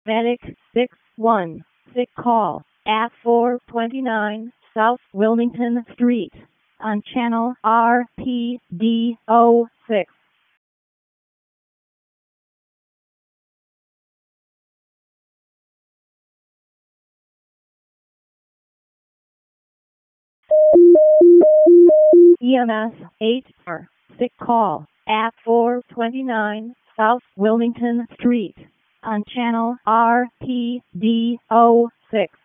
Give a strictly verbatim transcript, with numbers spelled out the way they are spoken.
Medic six one, sick call at four twenty-nine South Wilmington Street on channel R P D zero six. E M S eight four, sick call at four twenty-nine South Wilmington Street on channel R P D zero six.